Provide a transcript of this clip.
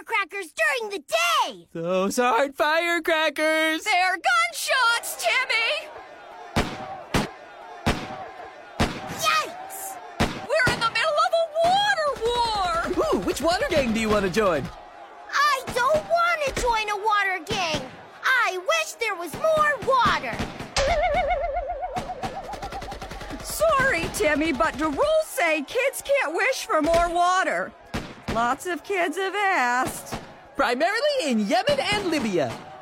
firecrackers during the day! Those aren't firecrackers! They're gunshots, Timmy! Yikes! We're in the middle of a water war! Ooh, which water gang do you want to join? I don't want to join a water gang! I wish there was more water! Sorry, Timmy, but the rules say kids can't wish for more water. Lots of kids have asked. Primarily in Yemen and Libya.